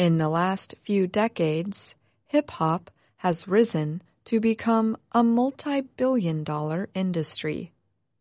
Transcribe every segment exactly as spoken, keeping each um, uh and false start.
In the last few decades, hip-hop has risen to become a multi-billion dollar industry.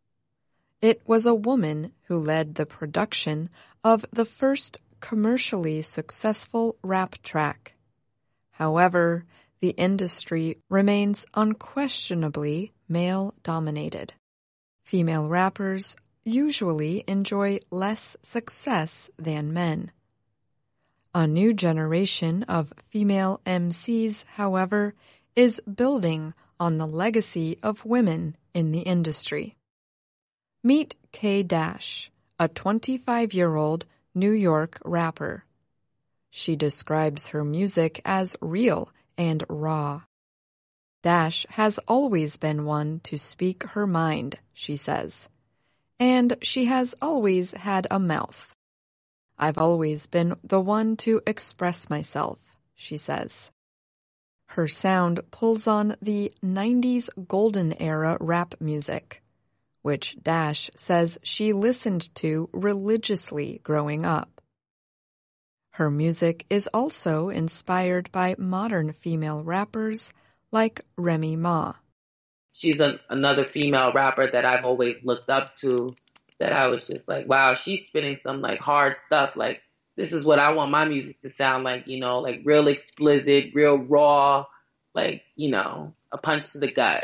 It was a woman who led the production of the first commercially successful rap track. However, the industry remains unquestionably male-dominated. Female rappers usually enjoy less success than men. A new generation of female M Cs, however, is building on the legacy of women in the industry. Meet K Dash, a twenty-five-year-old New York rapper. She describes her music as real and raw. Dash has always been one to speak her mind, she says. And she has always had a mouth. I've always been the one to express myself, she says. Her sound pulls on the nineties golden era rap music, which Dash says she listened to religiously growing up. Her music is also inspired by modern female rappers like Remy Ma. She's a, another female rapper that I've always looked up to, that I was just like, wow, she's spitting some like hard stuff. Like, this is what I want my music to sound like, you know, like real explicit, real raw, like, you know, a punch to the gut.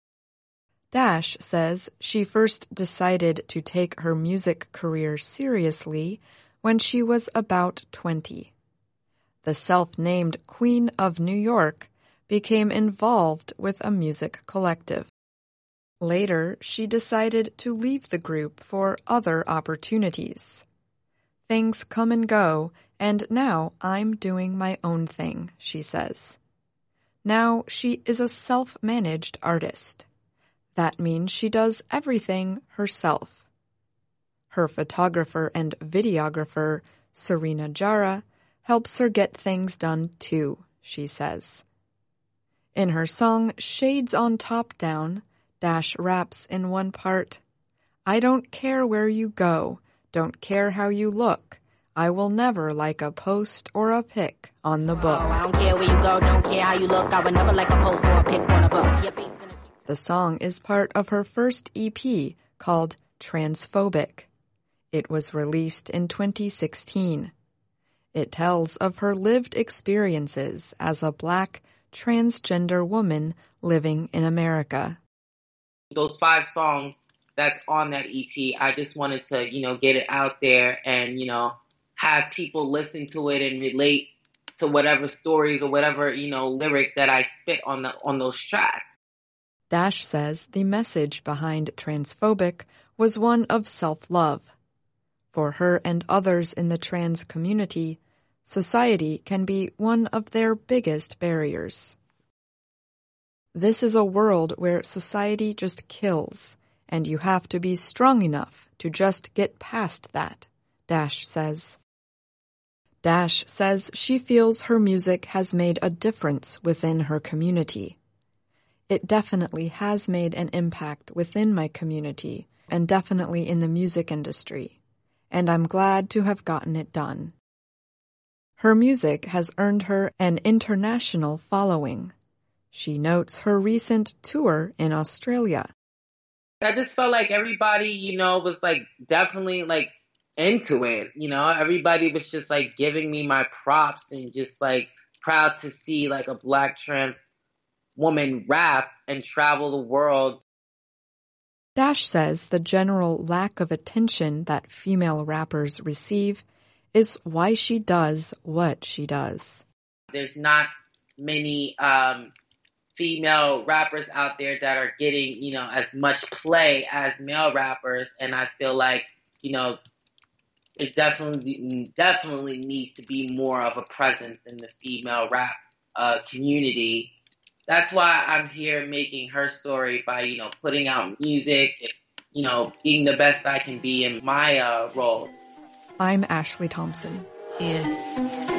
Dash says she first decided to take her music career seriously when she was about twenty. The self-named Queen of New York became involved with a music collective. Later, she decided to leave the group for other opportunities. Things come and go, and now I'm doing my own thing, she says. Now she is a self-managed artist. That means she does everything herself. Her photographer and videographer, Serena Jara, helps her get things done too, she says. In her song Shades on Top Down, Dash raps in one part, I don't care where you go, don't care how you look, I will never like a post or a pic on the book. Oh, I don't care where you go, don't care how you look, I would never like a post or a pic on a book. The song is part of her first E P called Transphobic. It was released in twenty sixteen. It tells of her lived experiences as a Black transgender woman living in America. Those five songs that's on that E P, I just wanted to, you know, get it out there and, you know, have people listen to it and relate to whatever stories or whatever, you know, lyric that I spit on the on those tracks. Dash says the message behind Transphobic was one of self-love. For her and others in the trans community, society can be one of their biggest barriers. This is a world where society just kills, and you have to be strong enough to just get past that, Dash says. Dash says she feels her music has made a difference within her community. It definitely has made an impact within my community and definitely in the music industry, and I'm glad to have gotten it done. Her music has earned her an international following. She notes her recent tour in Australia. I just felt like everybody, you know, was like definitely like into it. You know, everybody was just like giving me my props and just like proud to see like a Black trans woman rap and travel the world. Dash says the general lack of attention that female rappers receive is why she does what she does. There's not many um, female rappers out there that are getting, you know, as much play as male rappers, and I feel like, you know, it definitely definitely needs to be more of a presence in the female rap uh, community. That's why I'm here making her story by, you know, putting out music and, you know, being the best I can be in my uh, role. I'm Ashley Thompson. Yeah.